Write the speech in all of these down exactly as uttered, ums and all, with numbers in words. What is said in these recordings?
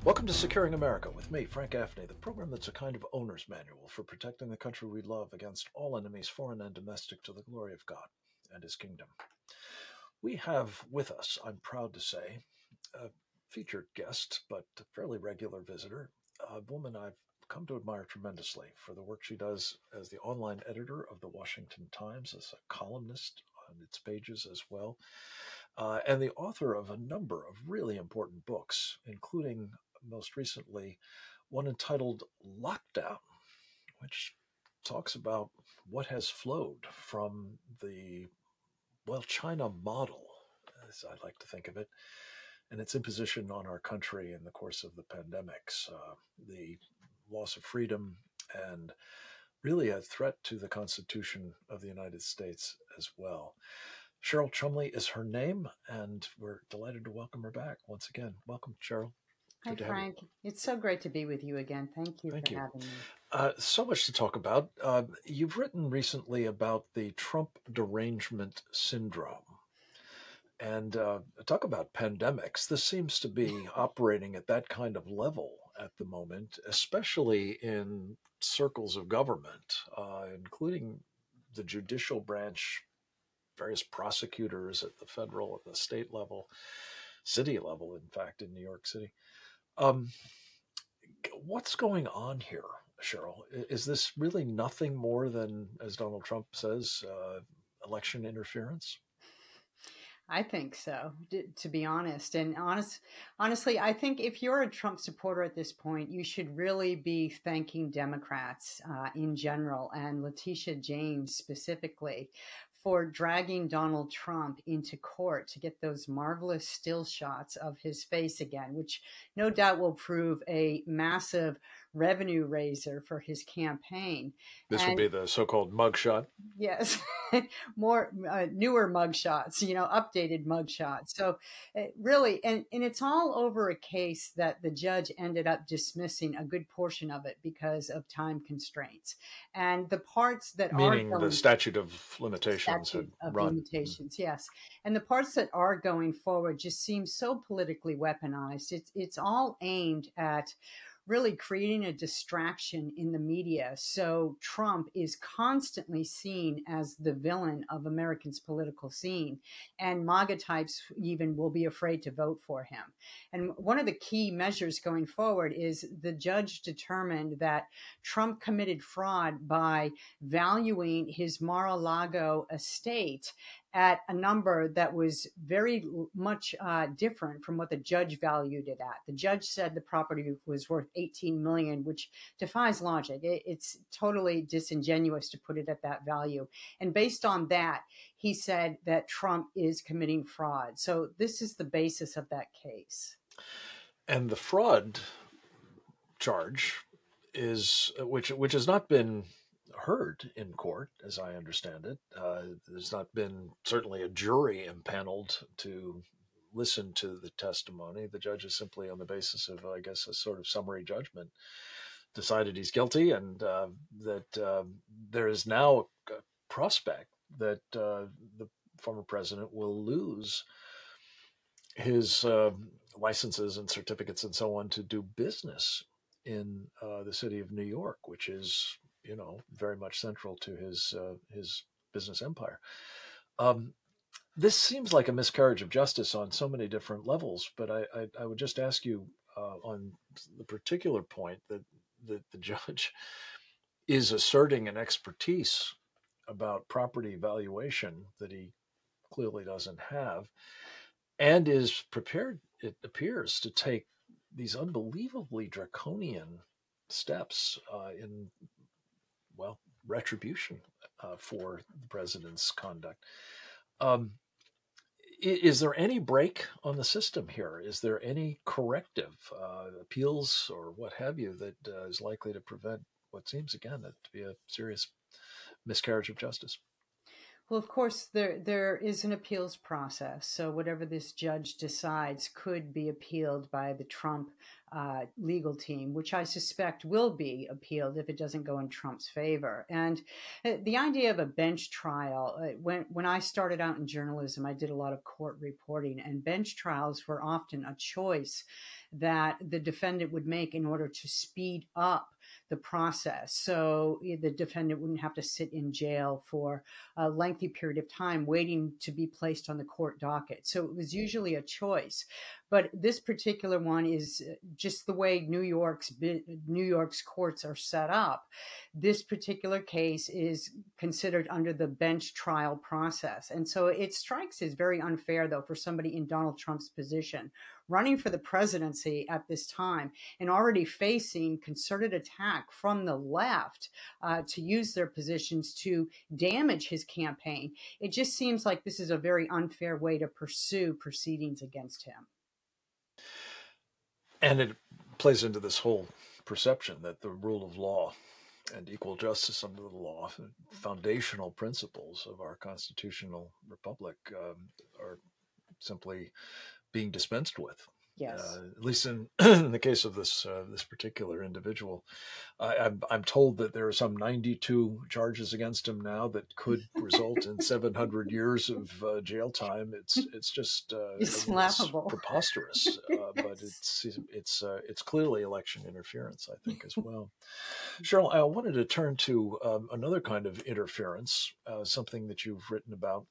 Welcome to Securing America with me, Frank Gaffney, the program that's a kind of owner's manual for protecting the country we love against all enemies, foreign and domestic, to the glory of God and His kingdom. We have with us, I'm proud to say, a featured guest, but a fairly regular visitor, a woman I've come to admire tremendously for the work she does as the online editor of the Washington Times, as a columnist on its pages as well, uh, and the author of a number of really important books, including most recently one entitled Lockdown, which talks about what has flowed from the, well, China model, as I like to think of it, and its imposition on our country in the course of the pandemics, uh, the loss of freedom, and really a threat to the Constitution of the United States as well. Cheryl Chumley is her name, and we're delighted to welcome her back once again. Welcome, Cheryl. Hi, Good to have you. Frank. It's so great to be with you again. Thank you for Thank you. having me. Uh, so much to talk about. Uh, you've written recently about the Trump derangement syndrome. And uh, talk about pandemics. This seems to be operating at that kind of level at the moment, especially in circles of government, uh, including the judicial branch, various prosecutors at the federal and the state level, city level, in fact, in New York City. Um, what's going on here, Cheryl? Is this really nothing more than, as Donald Trump says, uh, election interference? I think so, d- to be honest. And honest, honestly, I think if you're a Trump supporter at this point, you should really be thanking Democrats uh, in general and Letitia James specifically for dragging Donald Trump into court to get those marvelous still shots of his face again, which no doubt will prove a massive revenue raiser for his campaign. This would And be the so-called mugshot. yes, more uh, newer mugshots, you know, updated mugshots. So it really, and, and it's all over a case that the judge ended up dismissing a good portion of it because of time constraints. And the parts that are Meaning the going statute of limitations statute had of run. limitations, yes. And the parts that are going forward just seem so politically weaponized. It's it's all aimed at really creating a distraction in the media. So Trump is constantly seen as the villain of Americans' political scene. And MAGA types even will be afraid to vote for him. And one of the key measures going forward is the judge determined that Trump committed fraud by valuing his Mar-a-Lago estate at a number that was very much uh, different from what the judge valued it at. The judge said the property was worth eighteen million dollars, which defies logic. It, it's totally disingenuous to put it at that value. And based on that, he said that Trump is committing fraud. So this is the basis of that case. And the fraud charge is, which which has not been heard in court, as I understand it. Uh, there's not been certainly a jury impaneled to listen to the testimony. The judge is simply, on the basis of, I guess, a sort of summary judgment, decided he's guilty, and uh, that uh, there is now a prospect that uh, the former president will lose his uh, licenses and certificates and so on to do business in uh, the city of New York, which is, you know, very much central to his uh, his business empire. Um, this seems like a miscarriage of justice on so many different levels, but I, I, I would just ask you uh, on the particular point that, that the judge is asserting an expertise about property valuation that he clearly doesn't have, and is prepared, it appears, to take these unbelievably draconian steps uh, in, well, retribution uh, for the president's conduct. Um, is there any break on the system here? Is there any corrective uh, appeals or what have you that uh, is likely to prevent what seems, again, to be a serious miscarriage of justice? Well, of course, there there is an appeals process. So whatever this judge decides could be appealed by the Trump uh, legal team, which I suspect will be appealed if it doesn't go in Trump's favor. And uh, the idea of a bench trial, uh, when when I started out in journalism, I did a lot of court reporting, and bench trials were often a choice that the defendant would make in order to speed up the process. So eh, the defendant wouldn't have to sit in jail for a lengthy period of time waiting to be placed on the court docket. So it was usually a choice. But this particular one is uh, just the way New York's New York's courts are set up. This particular case is considered under the bench trial process. And so it strikes as very unfair, though, for somebody in Donald Trump's position, running for the presidency at this time and already facing concerted attack from the left uh, to use their positions to damage his campaign. It just seems like this is a very unfair way to pursue proceedings against him. And it plays into this whole perception that the rule of law and equal justice under the law, foundational principles of our constitutional republic, um, are simply being dispensed with. Yes. Uh, at least in, in the case of this uh, this particular individual, I, I'm I'm told that there are some ninety-two charges against him now that could result in seven hundred years of uh, jail time. It's it's just uh, It's I mean, laughable. It's preposterous, uh, but it's it's uh, it's clearly election interference, I think, as well. Cheryl, I wanted to turn to um, another kind of interference, uh, something that you've written about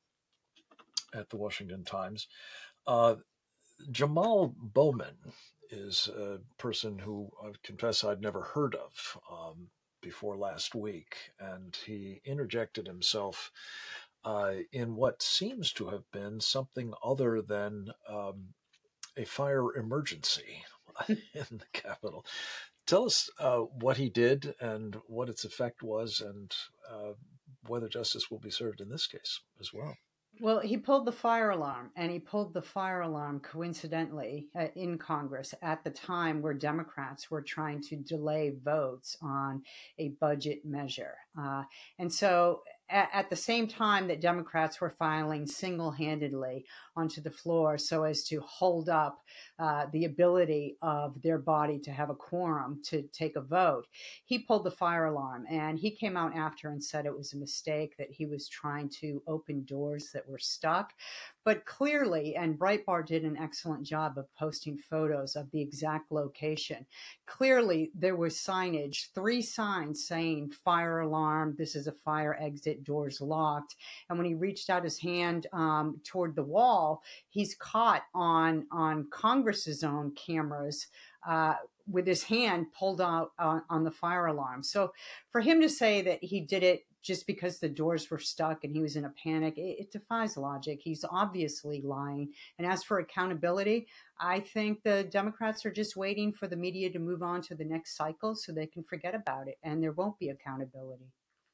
at the Washington Times. Uh, Jamal Bowman is a person who I confess I'd never heard of um, before last week, and he interjected himself uh, in what seems to have been something other than um, a fire emergency in the Capitol. Tell us uh, what he did and what its effect was, and uh, whether justice will be served in this case as well. Well, he pulled the fire alarm, and he pulled the fire alarm coincidentally uh, in Congress at the time where Democrats were trying to delay votes on a budget measure. Uh, and so at, at the same time that Democrats were filing single-handedly onto the floor so as to hold up uh, the ability of their body to have a quorum to take a vote, he pulled the fire alarm, and he came out after and said it was a mistake, that he was trying to open doors that were stuck. But clearly, and Breitbart did an excellent job of posting photos of the exact location. Clearly, there was signage, three signs saying fire alarm, this is a fire exit, doors locked. And when he reached out his hand um, toward the wall, he's caught on, on Congress's own cameras uh, with his hand pulled out uh, on the fire alarm. So for him to say that he did it just because the doors were stuck and he was in a panic, it, it defies logic. He's obviously lying. And as for accountability, I think the Democrats are just waiting for the media to move on to the next cycle so they can forget about it, and there won't be accountability.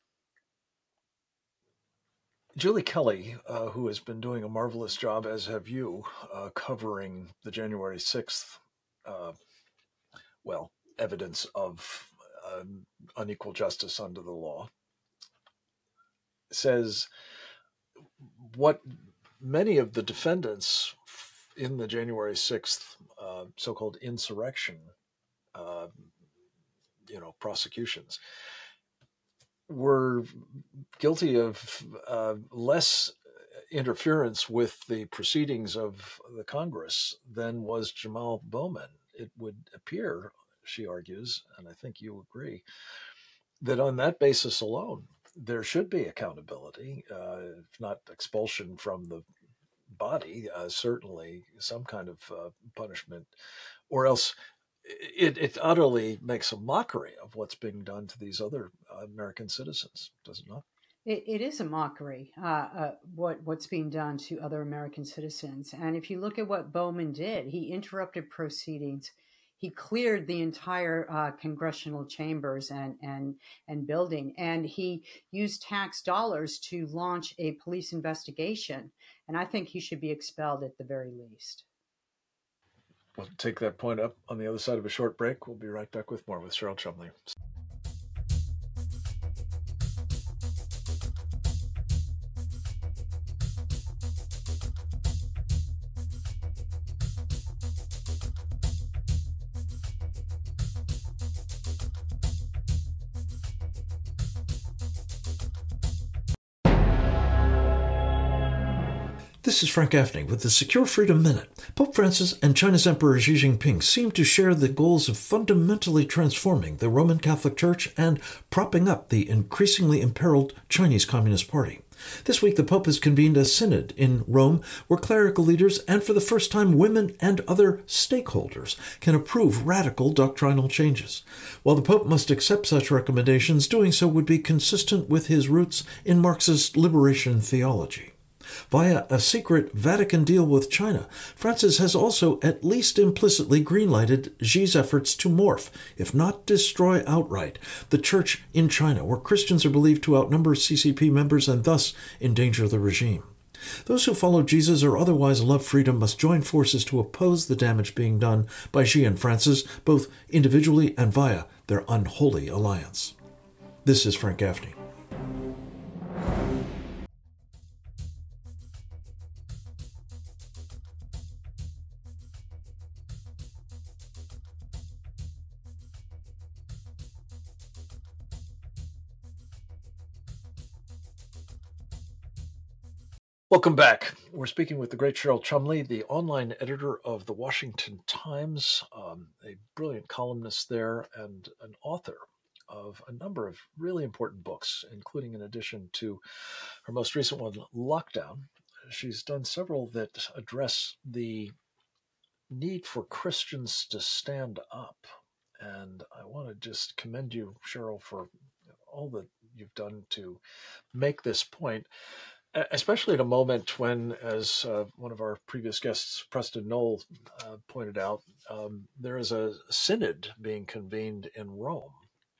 Julie Kelly, uh, who has been doing a marvelous job, as have you, uh, covering the January sixth, uh, well, evidence of um, unequal justice under the law, says what many of the defendants in the January sixth uh, so-called insurrection, uh, you know, prosecutions were guilty of uh, less interference with the proceedings of the Congress than was Jamal Bowman. It would appear, she argues, and I think you agree, that on that basis alone, there should be accountability, uh, if not expulsion from the body, uh, certainly some kind of uh, punishment, or else it, it utterly makes a mockery of what's being done to these other uh, American citizens, does it not? It, it is a mockery, uh, uh, what what's being done to other American citizens. And if you look at what Bowman did, he interrupted proceedings. He cleared the entire uh, congressional chambers and, and, and building, and he used tax dollars to launch a police investigation. And I think he should be expelled at the very least. We'll take that point up on the other side of a short break. We'll be right back with more with Cheryl Chumley. This is Frank Gaffney with the Secure Freedom Minute. Pope Francis and China's Emperor Xi Jinping seem to share the goals of fundamentally transforming the Roman Catholic Church and propping up the increasingly imperiled Chinese Communist Party. This week, the Pope has convened a synod in Rome where clerical leaders and, for the first time, women and other stakeholders can approve radical doctrinal changes. While the Pope must accept such recommendations, doing so would be consistent with his roots in Marxist liberation theology. Via a secret Vatican deal with China, Francis has also at least implicitly greenlighted Xi's efforts to morph, if not destroy outright, the church in China, where Christians are believed to outnumber C C P members and thus endanger the regime. Those who follow Jesus or otherwise love freedom must join forces to oppose the damage being done by Xi and Francis, both individually and via their unholy alliance. This is Frank Gaffney. Welcome back. We're speaking with the great Cheryl Chumley, the online editor of the Washington Times, um, a brilliant columnist there and an author of a number of really important books, including, in addition to her most recent one, Lockdown, she's done several that address the need for Christians to stand up. And I want to just commend you, Cheryl, for all that you've done to make this point, especially at a moment when, as uh, one of our previous guests, Preston Knoll, uh, pointed out, um, there is a synod being convened in Rome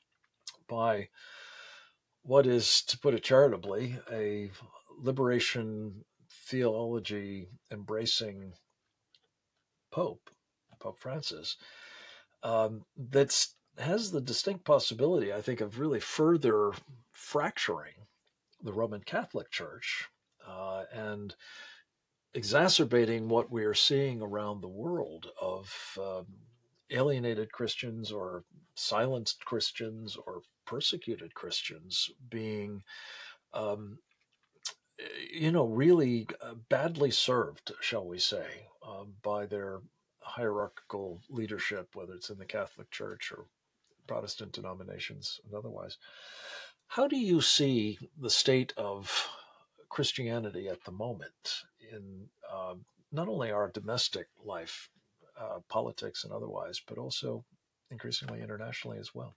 by what is, to put it charitably, a liberation theology embracing Pope, Pope Francis, um, that has the distinct possibility, I think, of really further fracturing the Roman Catholic Church uh, and exacerbating what we are seeing around the world of um, alienated Christians or silenced Christians or persecuted Christians being, um, you know, really uh, badly served, shall we say, uh, by their hierarchical leadership, whether it's in the Catholic Church or Protestant denominations and otherwise. How do you see the state of Christianity at the moment in uh, not only our domestic life, uh, politics and otherwise, but also increasingly internationally as well?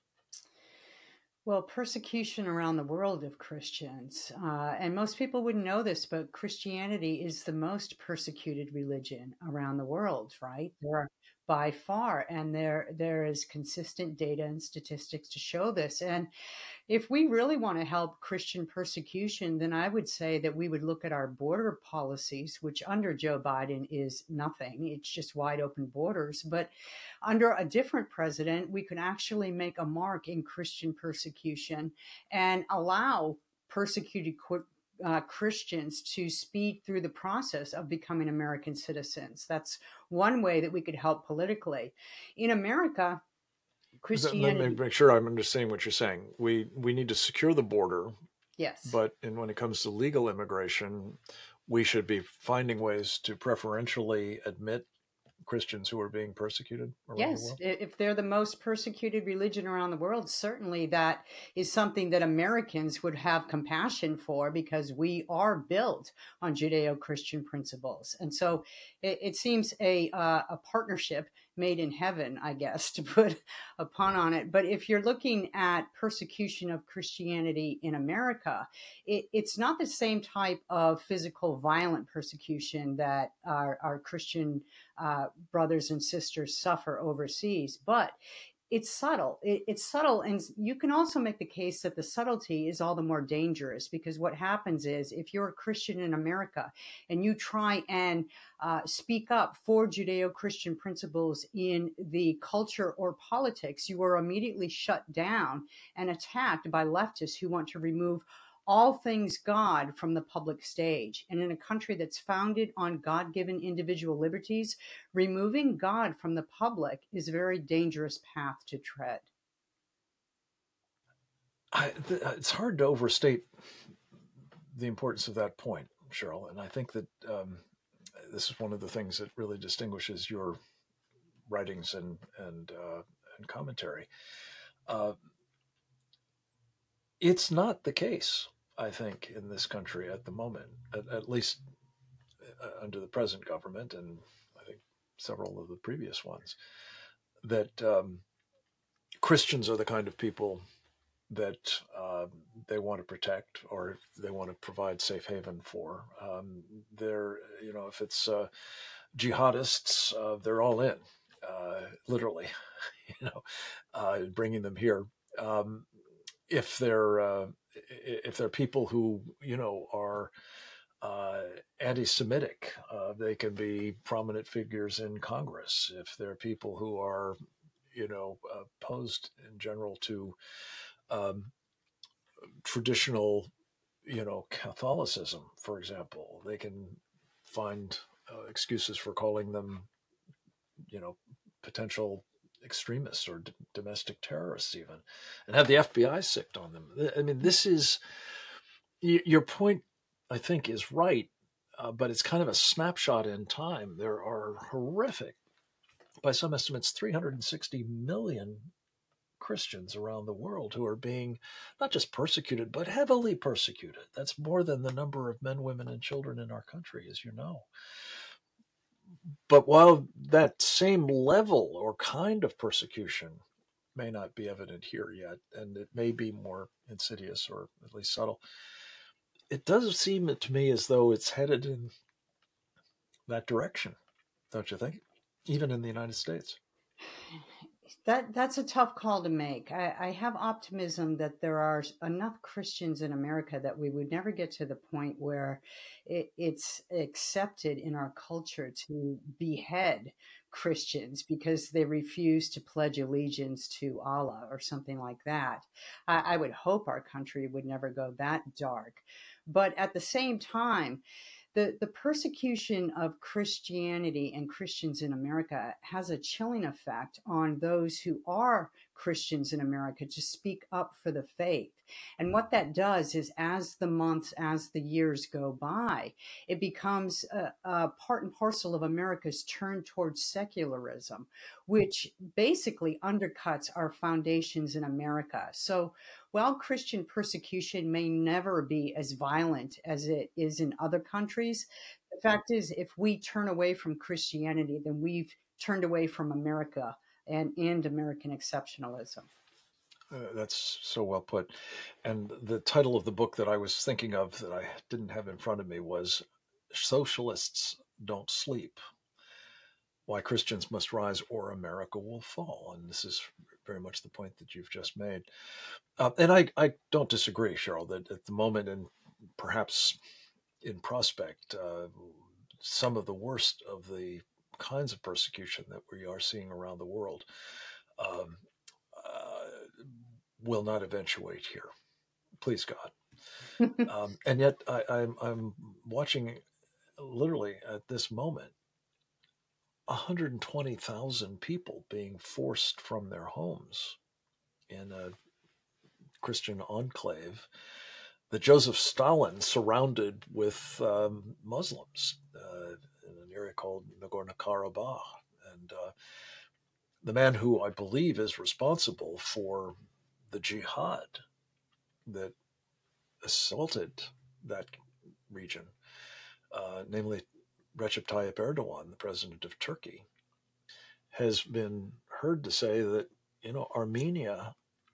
Well, persecution around the world of Christians, uh, and most people wouldn't know this, but Christianity is the most persecuted religion around the world, right? There are by far, and there there is consistent data and statistics to show this. And if we really want to help Christian persecution, then I would say that we would look at our border policies, which under Joe Biden is nothing. It's just wide open borders. But under a different president, we could actually make a mark in Christian persecution and allow persecuted uh, Christians to speed through the process of becoming American citizens. That's one way that we could help politically. In America, Christianity. Let me make sure I'm understanding what you're saying. We we need to secure the border. Yes. But and when it comes to legal immigration, we should be finding ways to preferentially admit Christians who are being persecuted around yes, the world? If they're the most persecuted religion around the world, certainly that is something that Americans would have compassion for, because we are built on Judeo-Christian principles. And so it, it seems a, uh, a partnership made in heaven, I guess, to put a pun on it. But if you're looking at persecution of Christianity in America, it, it's not the same type of physical violent persecution that our, our Christian uh, brothers and sisters suffer overseas, but it's subtle. It, it's subtle. And you can also make the case that the subtlety is all the more dangerous, because what happens is, if you're a Christian in America and you try and uh, speak up for Judeo-Christian principles in the culture or politics, you are immediately shut down and attacked by leftists who want to remove all things God from the public stage. And in a country that's founded on God-given individual liberties, removing God from the public is a very dangerous path to tread. I, th- it's hard to overstate the importance of that point. Cheryl, and I think that um, this is one of the things that really distinguishes your writings and and uh, and commentary. Uh, it's not the case, I think, in this country at the moment, at, at least uh, under the present government, and I think several of the previous ones, that um, Christians are the kind of people that uh, they want to protect or they want to provide safe haven for. Um, they're, you know, if it's uh, jihadists, uh, they're all in, uh, literally, you know, uh, bringing them here. Um, if they're uh, if they're people who you know are uh, anti-Semitic, uh, they can be prominent figures in Congress. If they're people who are you know opposed in general to um, traditional you know Catholicism, for example, they can find uh, excuses for calling them you know potential extremists or d- domestic terrorists even, and have the F B I sicked on them. I mean, this is your point, I think, is right, uh, but it's kind of a snapshot in time. There are horrific, by some estimates, three hundred sixty million Christians around the world who are being not just persecuted, but heavily persecuted. That's more than the number of men, women, and children in our country, as you know. But while that same level or kind of persecution may not be evident here yet, and it may be more insidious or at least subtle, it does seem to me as though it's headed in that direction, don't you think? Even in the United States. That that's a tough call to make. I, I have optimism that there are enough Christians in America that we would never get to the point where it, it's accepted in our culture to behead Christians because they refuse to pledge allegiance to Allah or something like that. I, I would hope our country would never go that dark. But at the same time, the, the persecution of Christianity and Christians in America has a chilling effect on those who are Christians in America to speak up for the faith. And what that does is, as the months, as the years go by, it becomes a, a part and parcel of America's turn towards secularism, which basically undercuts our foundations in America. So while Christian persecution may never be as violent as it is in other countries, the fact is, if we turn away from Christianity, then we've turned away from America and, and American exceptionalism. Uh, that's so well put. And the title of the book that I was thinking of that I didn't have in front of me was Socialists Don't Sleep: Why Christians Must Rise or America Will Fall. And this is very much the point that you've just made. Uh, and I, I don't disagree, Cheryl, that at the moment, and perhaps in prospect, uh, some of the worst of the kinds of persecution that we are seeing around the world um, uh, will not eventuate here. Please God. Um, and yet, I, I'm, I'm watching literally at this moment one hundred twenty thousand people being forced from their homes in a Christian enclave that Joseph Stalin surrounded with um, Muslims uh, in an area called Nagorno-Karabakh. And uh, the man who I believe is responsible for the jihad that assaulted that region, uh, namely Recep Tayyip Erdogan, the president of Turkey, has been heard to say that, you know, Armenia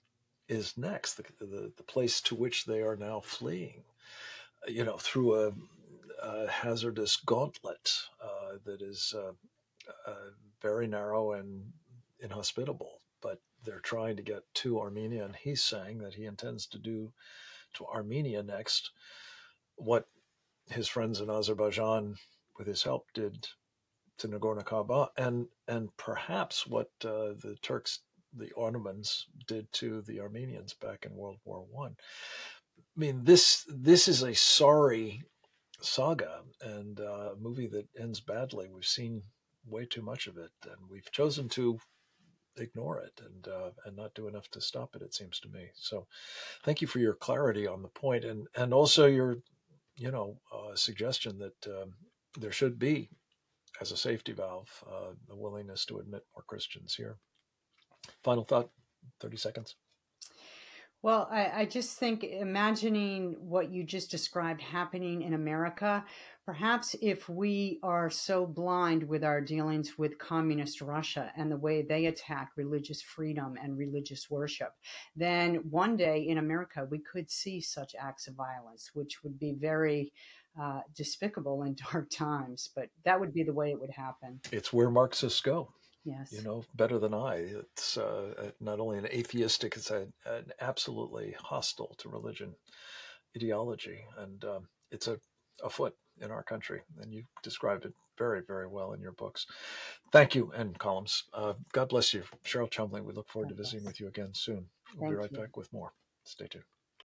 is next, the, the, the place to which they are now fleeing, you know, through a, a hazardous gauntlet uh, that is uh, uh, very narrow and inhospitable. But they're trying to get to Armenia, and he's saying that he intends to do to Armenia next what his friends in Azerbaijan, with his help, did to Nagorno-Karabakh, and and perhaps what uh, the Turks, the Ottomans, did to the Armenians back in World War One. I. I mean, this this is a sorry saga and uh, a movie that ends badly. We've seen way too much of it, and we've chosen to ignore it and uh, and not do enough to stop it. It seems to me. So, thank you for your clarity on the point, and and also your you know, a suggestion that um, there should be, as a safety valve, uh, the willingness to admit more Christians here. Final thought, thirty seconds. Well, I, I just think imagining what you just described happening in America, perhaps if we are so blind with our dealings with communist Russia and the way they attack religious freedom and religious worship, then one day in America we could see such acts of violence, which would be very uh, despicable in dark times. But that would be the way it would happen. It's where Marxists go. Yes. You know, better than I. It's uh, not only an atheistic, it's a, an absolutely hostile to religion ideology. And um, it's a afoot in our country. And you described it very, very well in your books. Thank you, and columns. Uh, God bless you. Cheryl Chumley, we look forward God to visiting bless. with you again soon. We'll Thank be right you. back with more. Stay tuned.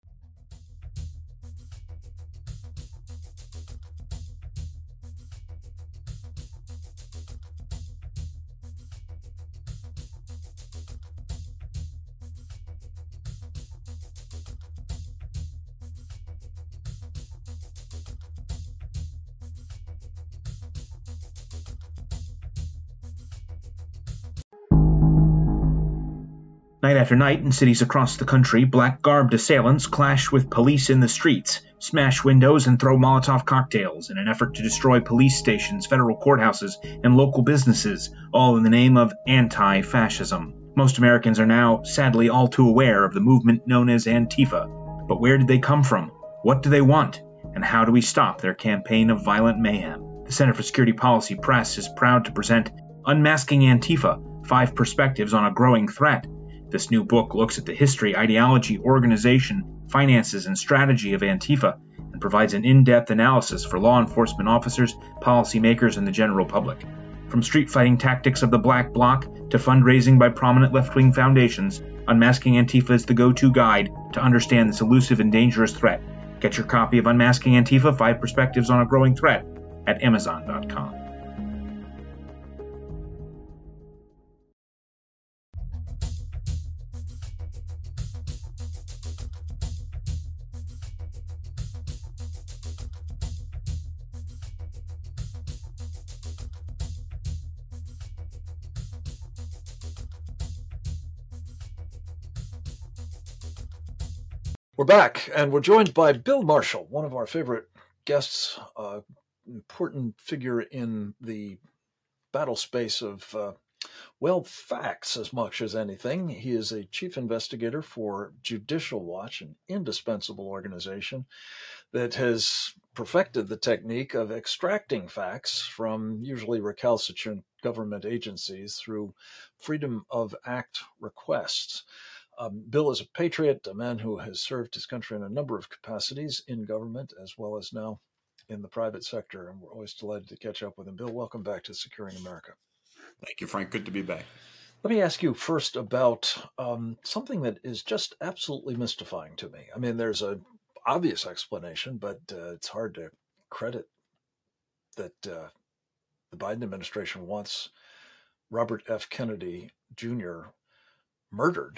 Night after night, in cities across the country, black-garbed assailants clash with police in the streets, smash windows, and throw Molotov cocktails in an effort to destroy police stations, federal courthouses, and local businesses, all in the name of anti-fascism. Most Americans are now, sadly, all too aware of the movement known as Antifa. But where did they come from? What do they want? And how do we stop their campaign of violent mayhem? The Center for Security Policy Press is proud to present Unmasking Antifa, Five Perspectives on a Growing Threat. This new book looks at the history, ideology, organization, finances, and strategy of Antifa and provides an in-depth analysis for law enforcement officers, policymakers, and the general public. From street fighting tactics of the Black Bloc to fundraising by prominent left-wing foundations, Unmasking Antifa is the go-to guide to understand this elusive and dangerous threat. Get your copy of Unmasking Antifa, Five Perspectives on a Growing Threat at amazon dot com. We're back, and we're joined by Bill Marshall, one of our favorite guests, uh, important figure in the battle space of, uh, well, facts as much as anything. He is a chief investigator for Judicial Watch, an indispensable organization that has perfected the technique of extracting facts from usually recalcitrant government agencies through Freedom of Act requests. Um, Bill is a patriot, a man who has served his country in a number of capacities in government as well as now in the private sector, and we're always delighted to catch up with him. Bill, welcome back to Securing America. Thank you, Frank. Good to be back. Let me ask you first about um, something that is just absolutely mystifying to me. I mean, there's an obvious explanation, but uh, it's hard to credit that uh, the Biden administration wants Robert F. Kennedy Junior murdered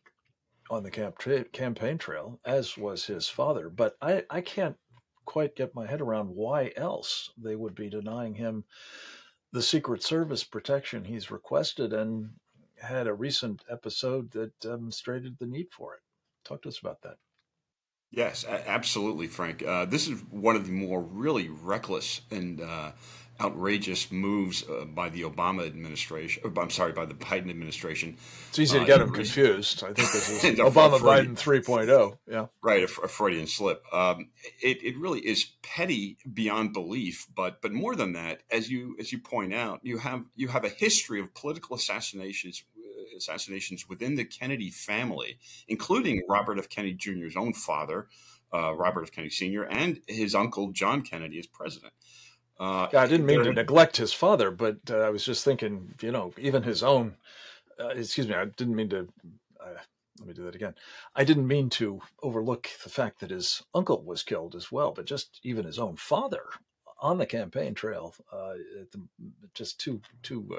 on the camp tra- campaign trail, as was his father. But I, I can't quite get my head around why else they would be denying him the Secret Service protection he's requested and had a recent episode that demonstrated the need for it. Talk to us about that. Yes, absolutely, Frank. Uh, this is one of the more really reckless and uh, outrageous moves uh, by the Obama administration. Or, I'm sorry, by the Biden administration. It's easy to get uh, them confused. I think this is Obama-Biden three point oh. Yeah, right, a, a Freudian slip. Um, it, it really is petty beyond belief. But but more than that, as you as you point out, you have you have a history of political assassinations. assassinations within the Kennedy family, including Robert F. Kennedy Junior's own father, uh, Robert F. Kennedy Senior, and his uncle, John Kennedy, as president. Uh, yeah, I didn't mean to neglect his father, but uh, I was just thinking, you know, even his own, uh, excuse me, I didn't mean to, uh, let me do that again. I didn't mean to overlook the fact that his uncle was killed as well, but just even his own father on the campaign trail, uh, just too, too, uh,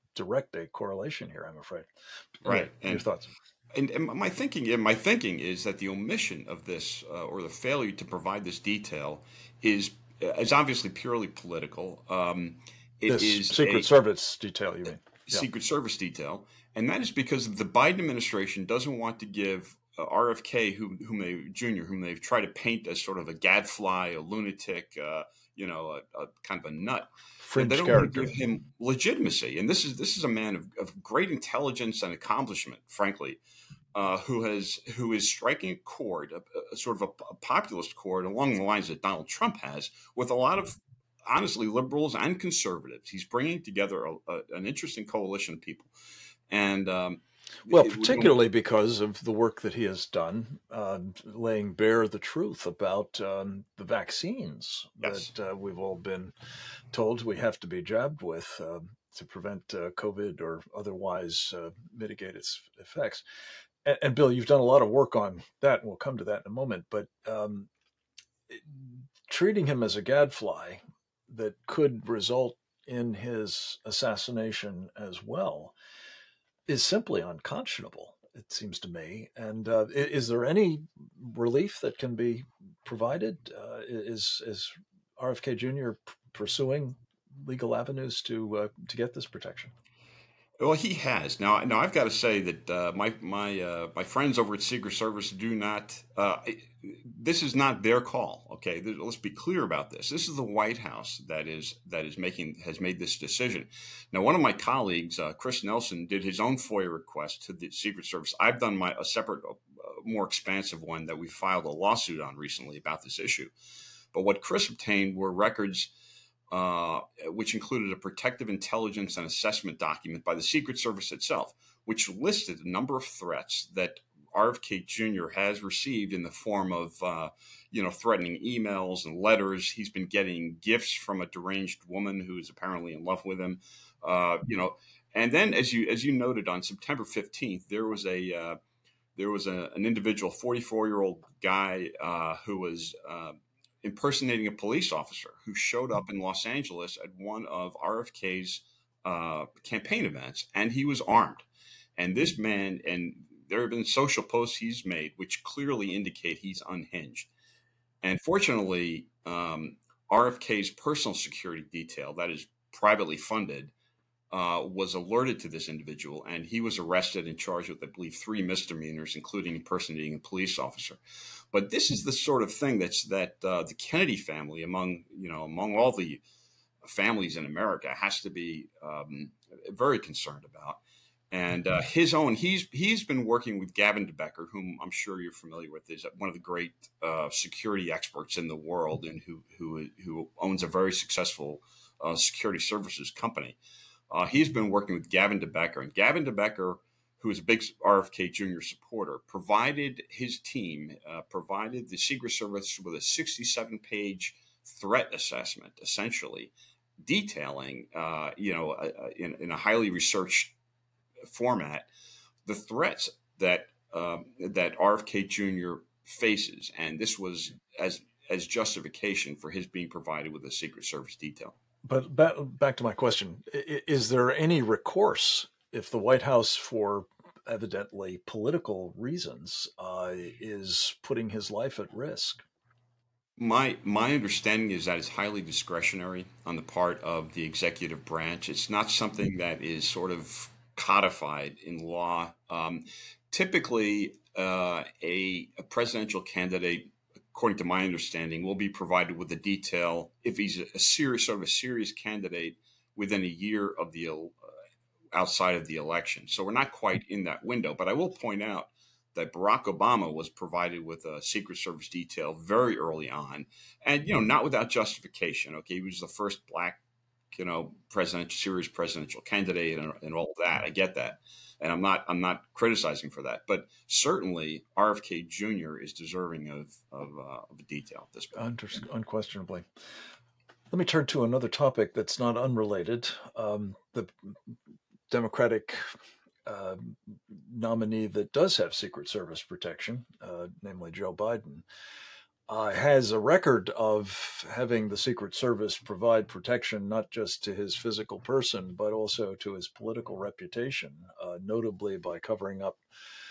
direct a correlation here, I'm afraid. Right. Yeah, your And thoughts? And, and my thinking, and my thinking is that the omission of this, uh, or the failure to provide this detail, is uh, is obviously purely political. Um, it This is Secret a Service detail, you mean? Yeah. Secret Service detail, and that is because the Biden administration doesn't want to give uh, R F K, whom, whom they Junior, whom they've tried to paint as sort of a gadfly, a lunatic, uh, you know, a, a kind of a nut. You know, they Fringe don't want to character. give him legitimacy, and this is this is a man of, of great intelligence and accomplishment, frankly, uh, who has who is striking a chord, a, a sort of a, a populist chord along the lines that Donald Trump has, with a lot of honestly liberals and conservatives. He's bringing together a, a, an interesting coalition of people, and um, Well, it would particularly because of the work that he has done, uh, laying bare the truth about um, the vaccines yes, that uh, we've all been told we have to be jabbed with uh, to prevent uh, COVID or otherwise uh, mitigate its effects. And, and Bill, you've done a lot of work on that, and we'll come to that in a moment. But um, treating him as a gadfly that could result in his assassination as well is simply unconscionable, it seems to me. And uh, is there any relief that can be provided? Uh, is is R F K Junior pursuing legal avenues to uh, to get this protection? well, he has now. Now, I've got to say that uh, my my uh, my friends over at Secret Service do not. Uh, this is not their call. Okay, let's be clear about this. This is the White House that is that is making has made this decision. Now, one of my colleagues, uh, Chris Nelson, did his own FOIA request to the Secret Service. I've done my a separate, uh, more expansive one that we filed a lawsuit on recently about this issue. But what Chris obtained were records, uh, which included a protective intelligence and assessment document by the Secret Service itself, which listed a number of threats that R F K Junior has received in the form of, uh, you know, threatening emails and letters. He's been getting gifts from a deranged woman who is apparently in love with him, uh, you know. And then, as you as you noted, on September fifteenth, there was a uh, there was a, an individual, forty-four year old guy, uh, who was uh, impersonating a police officer who showed up in Los Angeles at one of R F K's uh, campaign events, and he was armed. And this man, and there have been social posts he's made which clearly indicate he's unhinged. And fortunately, um, R F K's personal security detail, that is privately funded, uh, was alerted to this individual, and he was arrested and charged with, I believe, three misdemeanors, including impersonating a police officer. But this is the sort of thing that's that uh, the Kennedy family, among you know, among all the families in America, has to be um, very concerned about. And uh, his own, he's he's been working with Gavin de Becker, whom I'm sure you're familiar with, is one of the great uh, security experts in the world, and who who who owns a very successful uh, security services company. Uh, he's been working with Gavin de Becker, and Gavin de Becker, who is a big R F K Junior supporter, provided his team, uh, provided the Secret Service with a sixty-seven page threat assessment, essentially detailing, uh, you know, uh, in, in a highly researched format, the threats that um, that R F K Junior faces, and this was as as justification for his being provided with a Secret Service detail. But back, back to my question, is there any recourse if the White House, for evidently political reasons, uh, is putting his life at risk? My my understanding is that it's highly discretionary on the part of the executive branch. It's not something that is sort of codified in law. Um, typically, uh, a, a presidential candidate, according to my understanding, will be provided with a detail if he's a, a serious, sort of a serious candidate within a year of the uh, outside of the election. So we're not quite in that window. But I will point out that Barack Obama was provided with a Secret Service detail very early on, and you know, not without justification. Okay, he was the first black, you know, president, serious presidential candidate, and, and all of that. I get that, and I'm not I'm not criticizing for that, but certainly R F K Junior is deserving of of, uh, of a detail at this point. Unquestionably. Let me turn to another topic that's not unrelated. Um, the Democratic uh, nominee that does have Secret Service protection, uh, namely Joe Biden. uh, has a record of having the Secret Service provide protection not just to his physical person, but also to his political reputation, uh, notably by covering up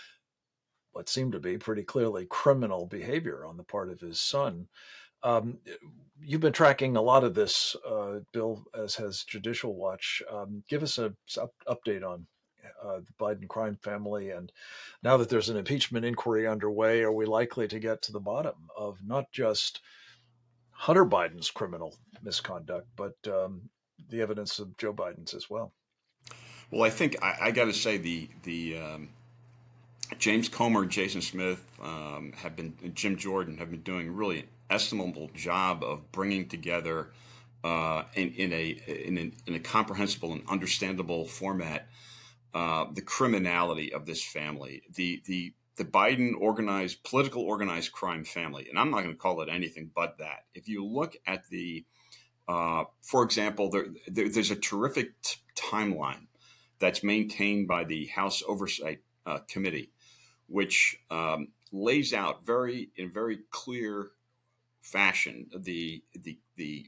what seemed to be pretty clearly criminal behavior on the part of his son. Um, you've been tracking a lot of this, uh, Bill, as has Judicial Watch. Um, give us a up, update on uh, the Biden crime family. And now that there's an impeachment inquiry underway, are we likely to get to the bottom of not just Hunter Biden's criminal misconduct, but um, the evidence of Joe Biden's as well? Well, I think I, I got to say the the um, James Comer, Jason Smith um, have been, Jim Jordan have been doing really an estimable job of bringing together uh, in, in a in, an, in a comprehensible and understandable format uh, the criminality of this family, the the the Biden organized political organized crime family, and I'm not going to call it anything but that. If you look at the, uh, for example, there, there, there's a terrific t- timeline that's maintained by the House Oversight uh, Committee, which um, lays out very in very clear fashion the the the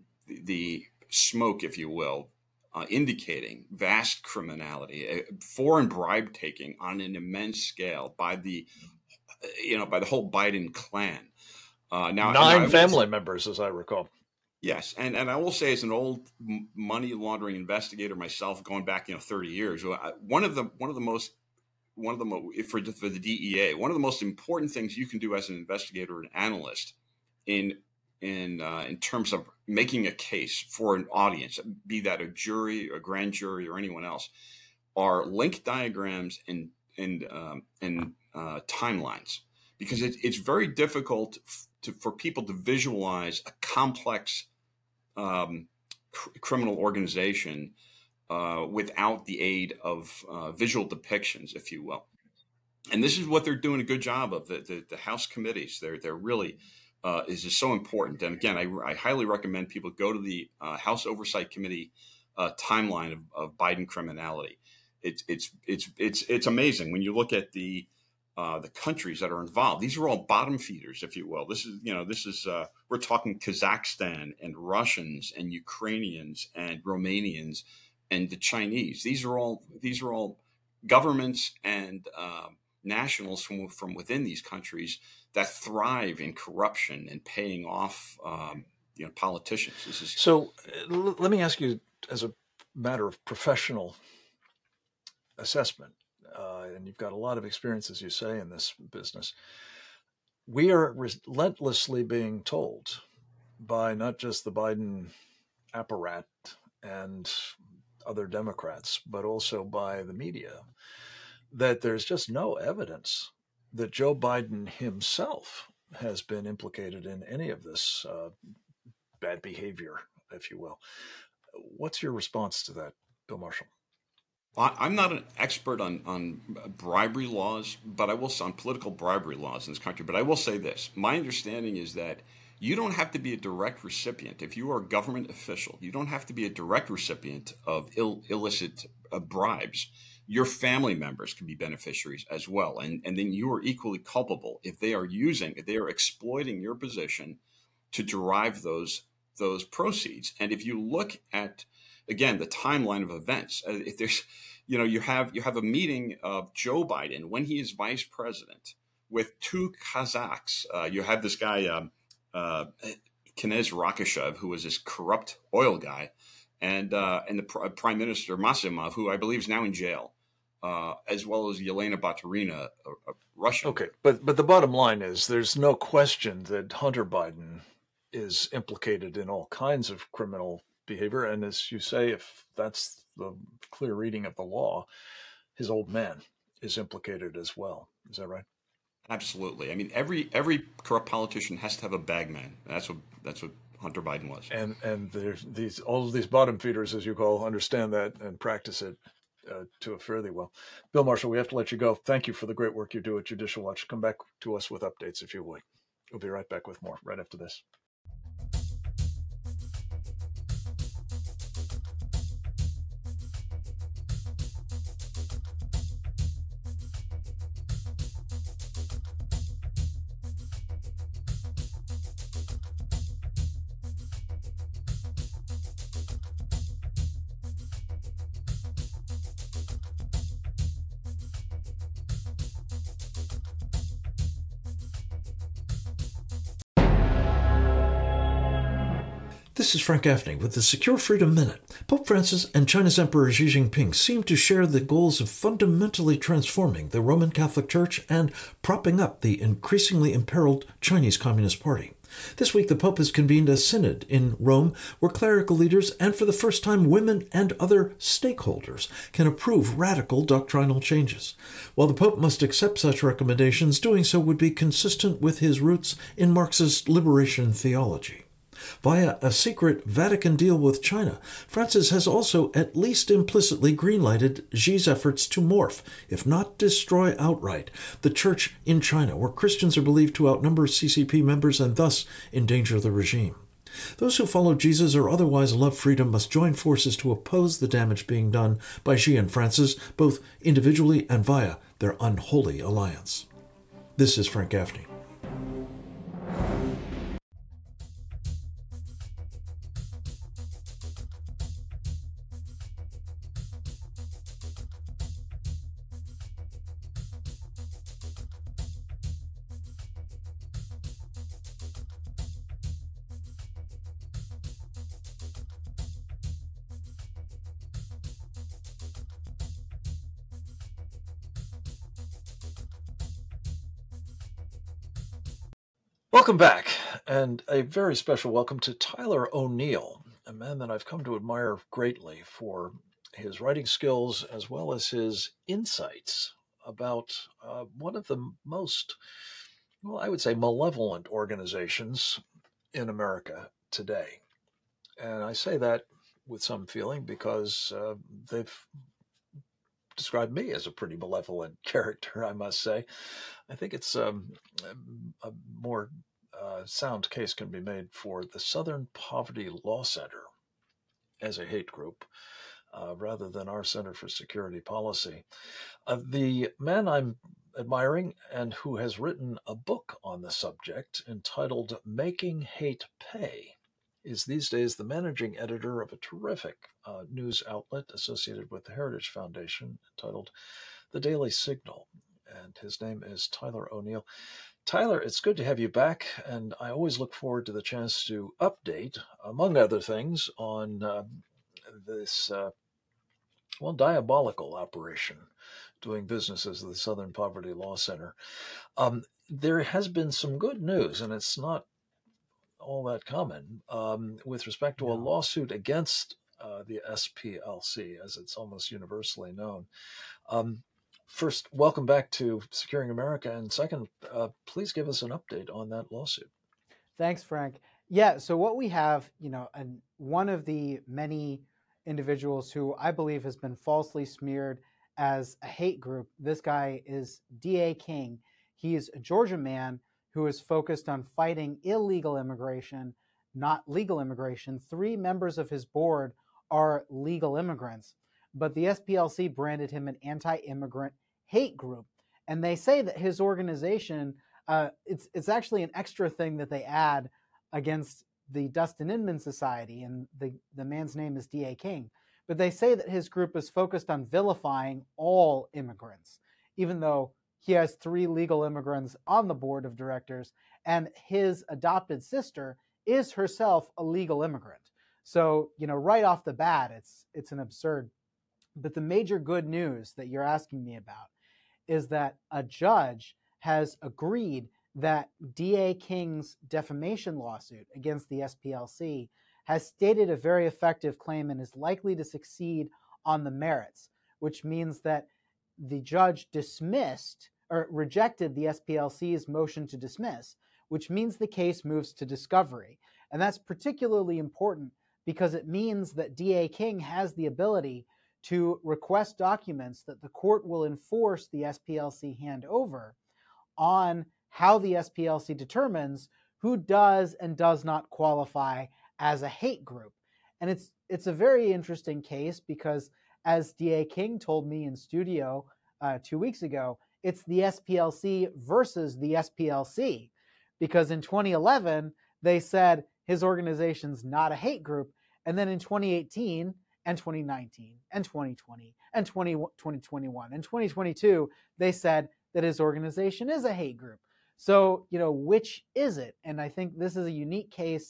the smoke, if you will, uh, indicating vast criminality, uh, foreign bribe taking on an immense scale by the you know by the whole Biden clan. Uh, now nine now family will, members, as I recall. Yes, and and I will say, as an old money laundering investigator myself, going back you know thirty years, one of the one of the most one of the mo- for, for the D E A, one of the most important things you can do as an investigator and analyst in in uh, in terms of making a case for an audience, be that a jury, a grand jury, or anyone else, are link diagrams and and um, and uh, timelines, because it, it's very difficult to, for people to visualize a complex um, cr- criminal organization uh, without the aid of uh, visual depictions, if you will. And this is what they're doing a good job of. The the, the House committees, they're they're really uh, is just so important. And again, I, I highly recommend people go to the uh, House Oversight Committee uh, timeline of, of Biden criminality. It's it's it's it's it's amazing when you look at the uh, the countries that are involved. These are all bottom feeders, if you will. This is you know this is uh, we're talking Kazakhstan and Russians and Ukrainians and Romanians and the Chinese. These are all these are all governments and um, nationals from from within these countries that thrive in corruption and paying off um, you know politicians. This is so. L- let me ask you, as a matter of professional assessment, uh, and you've got a lot of experience, as you say, in this business. We are relentlessly being told by not just the Biden apparat and other Democrats, but also by the media, that there's just no evidence that Joe Biden himself has been implicated in any of this uh, bad behavior, if you will. What's your response to that, Bill Marshall? Well, I'm not an expert on, on bribery laws, but I will say on political bribery laws in this country. But I will say this. My understanding is that you don't have to be a direct recipient. If you are a government official, you don't have to be a direct recipient of Ill, illicit uh, bribes. Your family members can be beneficiaries as well. And, and then you are equally culpable if they are using, if they are exploiting your position to derive those, those proceeds. And if you look at, again, the timeline of events, uh, if there's, you know, you have, you have a meeting of Joe Biden when he is vice president with two Kazakhs. Uh, you have this guy, um, uh, Kenez Rakishev, who was this corrupt oil guy, and, uh, and the pr- Prime Minister Masimov, who I believe is now in jail. Uh, as well as Yelena Baturina, a, a Russian. Okay, but but the bottom line is there's no question that Hunter Biden is implicated in all kinds of criminal behavior, and as you say, if that's the clear reading of the law, his old man is implicated as well. Is that right? Absolutely. I mean, every every corrupt politician has to have a bagman. That's what that's what Hunter Biden was. And and there's these all of these bottom feeders, as you call, understand that and practice it. Uh, to it fairly well. Bill Marshall, we have to let you go. Thank you for the great work you do at Judicial Watch. Come back to us with updates if you would. We'll be right back with more right after this. This is Frank Gaffney with the Secure Freedom Minute. Pope Francis and China's Emperor Xi Jinping seem to share the goals of fundamentally transforming the Roman Catholic Church and propping up the increasingly imperiled Chinese Communist Party. This week, the Pope has convened a synod in Rome where clerical leaders and, for the first time, women and other stakeholders can approve radical doctrinal changes. While the Pope must accept such recommendations, doing so would be consistent with his roots in Marxist liberation theology. Via a secret Vatican deal with China, Francis has also at least implicitly greenlighted Xi's efforts to morph, if not destroy outright, the church in China, where Christians are believed to outnumber C C P members and thus endanger the regime. Those who follow Jesus or otherwise love freedom must join forces to oppose the damage being done by Xi and Francis, both individually and via their unholy alliance. This is Frank Gaffney. Welcome back, and a very special welcome to Tyler O'Neill, a man that I've come to admire greatly for his writing skills as well as his insights about uh, one of the most, well, I would say, malevolent organizations in America today. And I say that with some feeling because uh, they've described me as a pretty malevolent character, I must say. I think it's um, a more uh, sound case can be made for the Southern Poverty Law Center as a hate group, uh, rather than our Center for Security Policy. Uh, the man I'm admiring and who has written a book on the subject entitled Making Hate Pay is these days the managing editor of a terrific uh, news outlet associated with the Heritage Foundation entitled The Daily Signal. And his name is Tyler O'Neill. Tyler, it's good to have you back, and I always look forward to the chance to update, among other things, on uh, this, uh, well, diabolical operation doing business as the Southern Poverty Law Center. Um, there has been some good news, and it's not all that common, um, with respect to no. a lawsuit against uh, the S P L C, as it's almost universally known. Um, First, welcome back to Securing America. And second, uh, please give us an update on that lawsuit. Thanks, Frank. Yeah, so what we have, you know, and one of the many individuals who I believe has been falsely smeared as a hate group, this guy is D A King. He is a Georgia man who is focused on fighting illegal immigration, not legal immigration. Three members of his board are legal immigrants. But the S P L C branded him an anti-immigrant hate group. And they say that his organization, uh, it's it's actually an extra thing that they add against the Dustin Inman Society, and the, the man's name is D A King. But they say that his group is focused on vilifying all immigrants, even though he has three legal immigrants on the board of directors, and his adopted sister is herself a legal immigrant. So, you know, right off the bat, it's it's an absurd. But the major good news that you're asking me about is that a judge has agreed that D A King's defamation lawsuit against the S P L C has stated a very effective claim and is likely to succeed on the merits, which means that the judge dismissed or rejected the S P L C's motion to dismiss, which means the case moves to discovery. And that's particularly important because it means that D A King has the ability to request documents that the court will enforce the S P L C hand over on how the S P L C determines who does and does not qualify as a hate group. And it's it's a very interesting case because, as D A King told me in studio uh, two weeks ago, it's the S P L C versus the S P L C. Because in twenty eleven, they said his organization's not a hate group. And then in twenty eighteen, and twenty nineteen, and twenty twenty, and twenty twenty-one, and twenty twenty-two, they said that his organization is a hate group. So, you know, which is it? And I think this is a unique case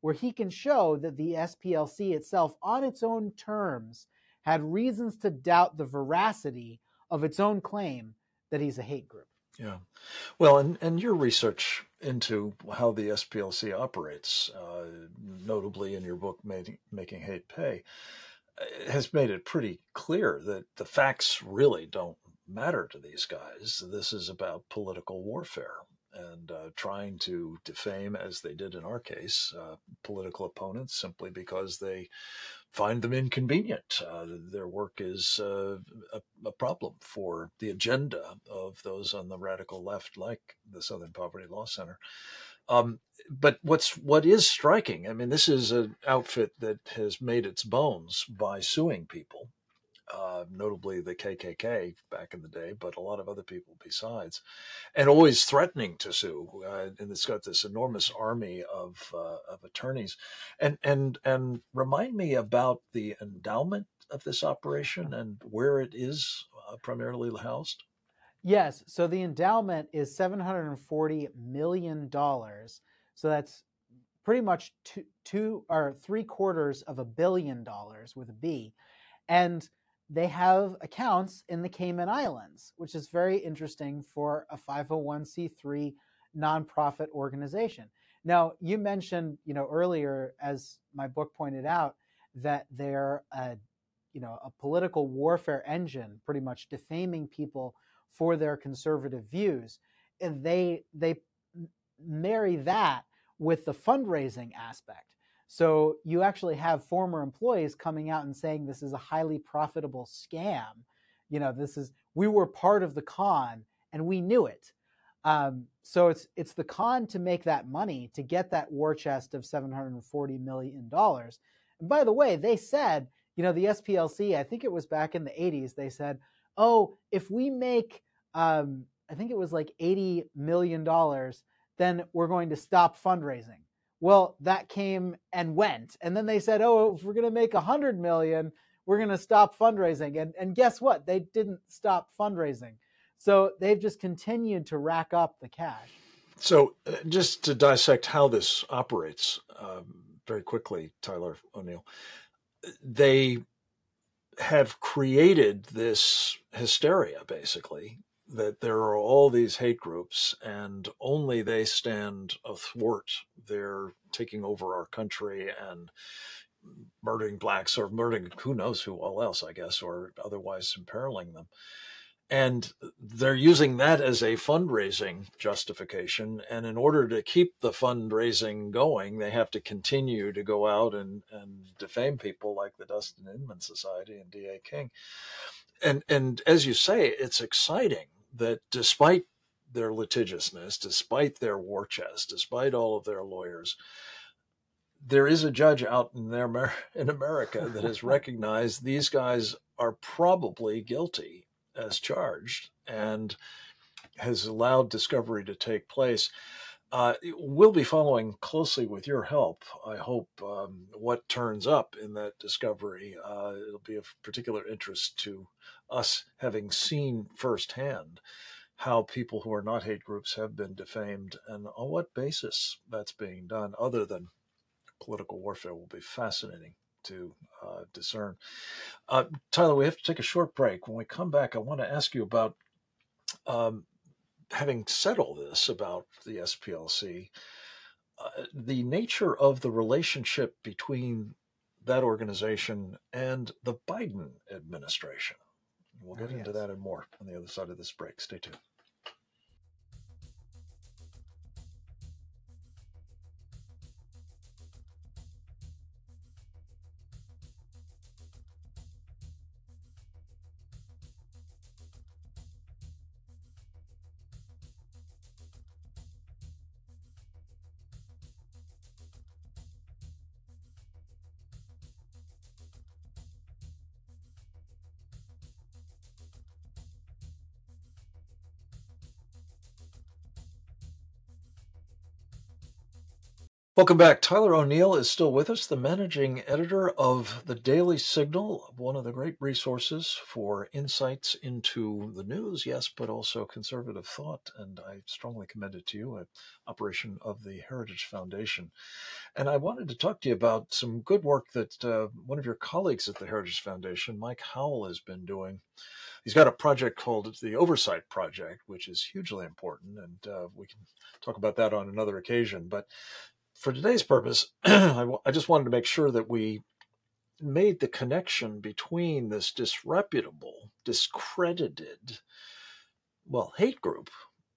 where he can show that the S P L C itself, on its own terms, had reasons to doubt the veracity of its own claim that he's a hate group. Yeah. Well, and, and your research into how the S P L C operates, uh, notably in your book, Making, Making Hate Pay, has made it pretty clear that the facts really don't matter to these guys. This is about political warfare and uh, trying to defame, as they did in our case, uh, political opponents simply because they find them inconvenient. Uh, their work is uh, a, a problem for the agenda of those on the radical left, like the Southern Poverty Law Center. Um, but what's what is striking, I mean, this is an outfit that has made its bones by suing people, uh, notably the K K K back in the day, but a lot of other people besides, and always threatening to sue. Uh, and it's got this enormous army of uh, of attorneys. And and and remind me about the endowment of this operation and where it is uh, primarily housed. Yes. So the endowment is seven hundred forty million dollars. So that's pretty much two, two or three quarters of a billion dollars with a B. And they have accounts in the Cayman Islands, which is very interesting for a five oh one c three nonprofit organization. Now, you mentioned, you know, earlier, as my book pointed out, that they're a, you know, a political warfare engine, pretty much defaming people for their conservative views. And they they marry that with the fundraising aspect. So you actually have former employees coming out and saying this is a highly profitable scam. You know, this is, we were part of the con and we knew it. Um, so it's it's the con to make that money, to get that war chest of seven hundred forty million dollars. And by the way, they said, you know, the S P L C, I think it was back in the eighties, they said, oh, if we make, um, I think it was like eighty million dollars, then we're going to stop fundraising. Well, that came and went. And then they said, oh, if we're going to make one hundred million, we're going to stop fundraising. And, and guess what? They didn't stop fundraising. So they've just continued to rack up the cash. So uh, just to dissect how this operates um, very quickly, Tyler O'Neill, they have created this hysteria, basically, that there are all these hate groups and only they stand athwart their taking over our country and murdering blacks or murdering who knows who all else, I guess, or otherwise imperiling them. And they're using that as a fundraising justification. And in order to keep the fundraising going, they have to continue to go out and, and defame people like the Dustin Inman Society and D A King. And, and as you say, it's exciting that despite their litigiousness, despite their war chest, despite all of their lawyers, there is a judge out in their in America that has recognized these guys are probably guilty as charged and has allowed discovery to take place. Uh, we'll be following closely with your help, I hope, um, what turns up in that discovery. Uh, it'll be of particular interest to us, having seen firsthand how people who are not hate groups have been defamed and on what basis that's being done, other than political warfare. Will be fascinating to uh, discern. Uh, Tyler, we have to take a short break. When we come back, I want to ask you about, um, having said all this about the S P L C, uh, the nature of the relationship between that organization and the Biden administration. We'll get oh, into yes. that and more on the other side of this break. Stay tuned. Welcome back. Tyler O'Neill is still with us, the managing editor of the Daily Signal, one of the great resources for insights into the news, yes, but also conservative thought. And I strongly commend it to you, an operation of the Heritage Foundation. And I wanted to talk to you about some good work that uh, one of your colleagues at the Heritage Foundation, Mike Howell, has been doing. He's got a project called the Oversight Project, which is hugely important, and uh, we can talk about that on another occasion. But for today's purpose, I, w- I just wanted to make sure that we made the connection between this disreputable, discredited, well, hate group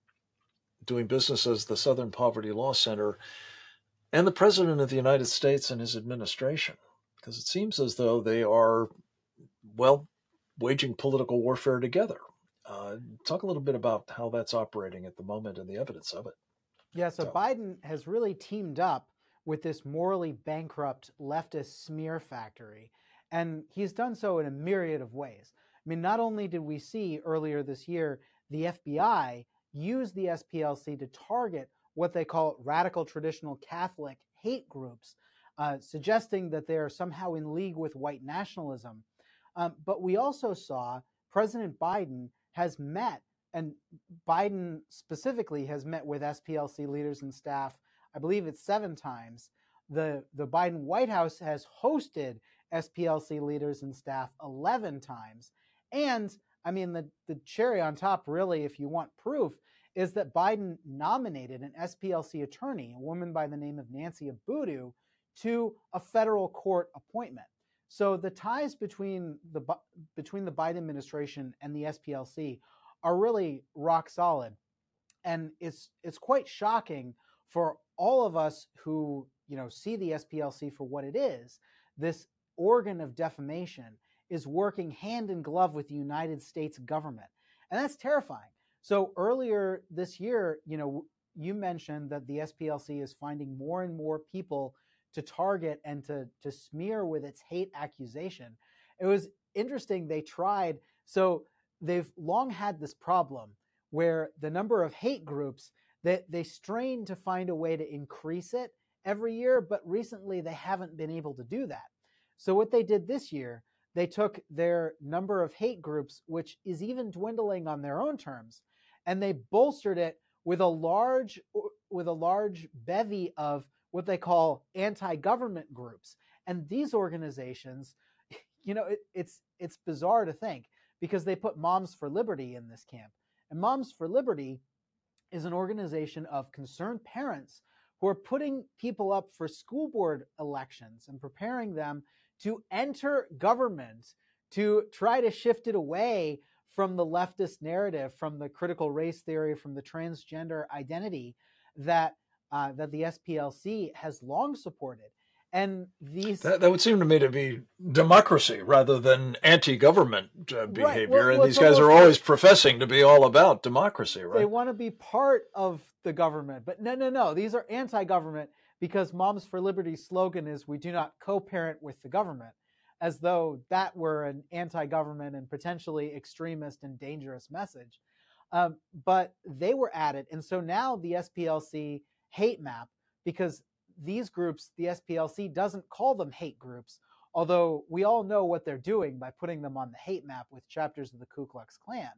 doing business as the Southern Poverty Law Center and the President of the United States and his administration, because it seems as though they are, well, waging political warfare together. Uh, talk a little bit about how that's operating at the moment and the evidence of it. Yeah, so So- Biden has really teamed up with this morally bankrupt leftist smear factory, and he's done so in a myriad of ways. I mean, not only did we see earlier this year the F B I use the S P L C to target what they call radical traditional Catholic hate groups, uh, suggesting that they are somehow in league with white nationalism. Um, but we also saw President Biden has met, and Biden specifically has met with S P L C leaders and staff, I believe it's seven times. The, the Biden White House has hosted S P L C leaders and staff eleven times. And I mean, the, the cherry on top, really, if you want proof, is that Biden nominated an S P L C attorney, a woman by the name of Nancy Abudu, to a federal court appointment. So the ties between the between the Biden administration and the S P L C are really rock solid, and it's it's quite shocking for all of us who you know see the S P L C for what it is. This organ of defamation is working hand in glove with the United States government, and that's terrifying. So earlier this year, you know, you mentioned that the S P L C is finding more and more people to target and to, to smear with its hate accusation. It was interesting. They tried. So they've long had this problem where the number of hate groups, that they, they strain to find a way to increase it every year, but recently they haven't been able to do that. So what they did this year, they took their number of hate groups, which is even dwindling on their own terms, and they bolstered it with a large, with a large bevy of what they call anti-government groups. And these organizations, you know, it, it's it's bizarre to think, because they put Moms for Liberty in this camp. And Moms for Liberty is an organization of concerned parents who are putting people up for school board elections and preparing them to enter government to try to shift it away from the leftist narrative, from the critical race theory, from the transgender identity that Uh, that the S P L C has long supported. And these That, that would seem to me to be democracy rather than anti-government uh, behavior. Right. Well, and well, these it's guys are almost always like professing to be all about democracy, right? they want to be part of the government. But no, no, no. These are anti-government, because Moms for Liberty's slogan is, "We do not co-parent with the government," as though that were an anti-government and potentially extremist and dangerous message. Um, but they were at it. And so now the S P L C hate map, because these groups, the S P L C doesn't call them hate groups, although we all know what they're doing by putting them on the hate map with chapters of the Ku Klux Klan.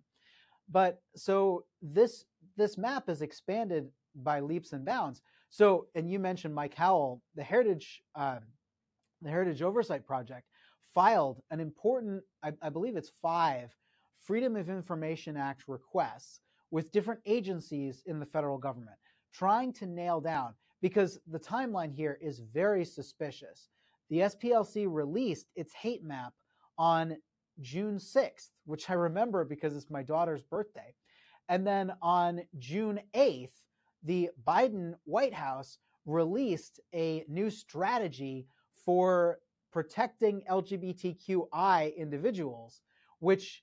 But so this this map is expanded by leaps and bounds. So, and you mentioned Mike Howell, the Heritage uh, the Heritage Oversight Project filed an important, I, I believe it's five, Freedom of Information Act requests with different agencies in the federal government, trying to nail down, because the timeline here is very suspicious. The S P L C released its hate map on June sixth, which I remember because it's my daughter's birthday. And then on June eighth, the Biden White House released a new strategy for protecting L G B T Q I individuals, which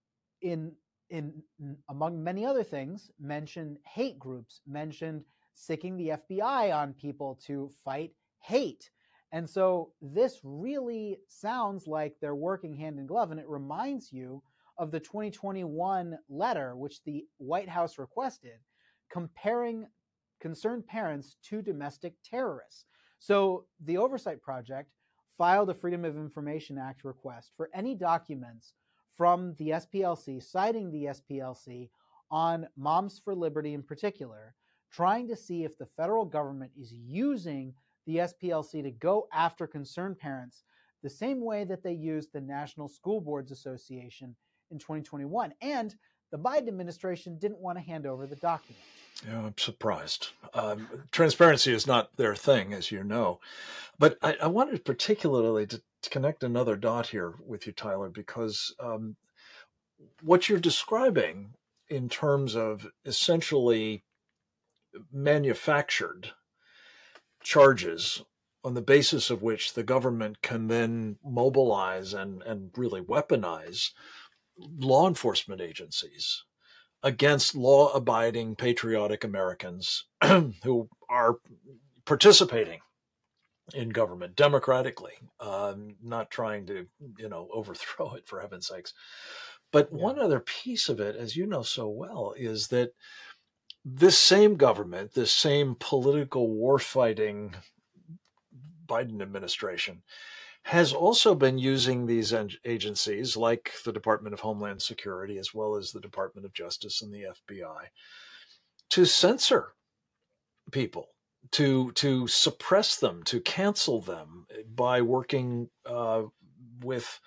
in in among many other things mentioned hate groups, mentioned sicking the F B I on people to fight hate. And so this really sounds like they're working hand in glove, and it reminds you of the twenty twenty-one letter which the White House requested, comparing concerned parents to domestic terrorists. So the Oversight Project filed a Freedom of Information Act request for any documents from the S P L C, citing the S P L C on Moms for Liberty in particular, trying to see if the federal government is using the S P L C to go after concerned parents the same way that they used the National School Boards Association in twenty twenty-one. And the Biden administration didn't want to hand over the document. Yeah, I'm surprised. Um, transparency is not their thing, as you know. But I, I wanted particularly to, to connect another dot here with you, Tyler, because um, what you're describing in terms of essentially manufactured charges on the basis of which the government can then mobilize and, and really weaponize law enforcement agencies against law-abiding, patriotic Americans who are participating in government democratically, um, not trying to, you know, overthrow it, for heaven's sakes. But yeah. One other piece of it, as you know so well, is that this same government, this same political warfighting Biden administration, has also been using these agencies like the Department of Homeland Security, as well as the Department of Justice and the F B I, to censor people, to to suppress them, to cancel them by working uh, with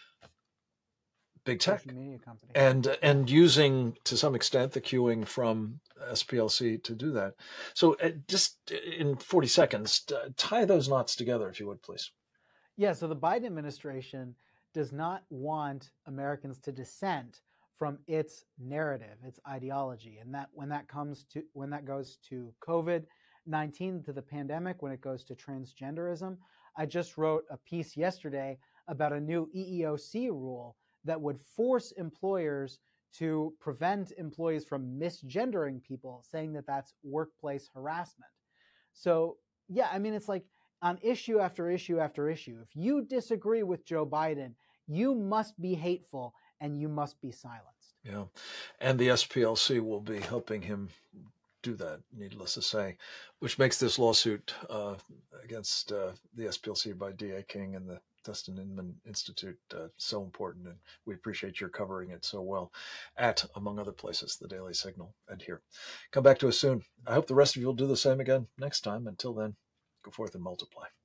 big tech and and using, to some extent, the queuing from S P L C to do that. So uh, just in forty seconds, uh, tie those knots together, if you would, please. Yeah, so the Biden administration does not want Americans to dissent from its narrative, its ideology. And that when that comes to when that goes to COVID nineteen, to the pandemic, when it goes to transgenderism, I just wrote a piece yesterday about a new E E O C rule that would force employers to prevent employees from misgendering people, saying that that's workplace harassment. So, yeah, I mean, it's like on issue after issue after issue. If you disagree with Joe Biden, you must be hateful and you must be silenced. Yeah. And the S P L C will be helping him do that, needless to say, which makes this lawsuit uh, against uh, the S P L C by D A King and the Dustin Inman Institute uh, so important. And we appreciate your covering it so well at, among other places, the Daily Signal and here. Come back to us soon. I hope the rest of you will do the same again next time. Until then, go forth and multiply.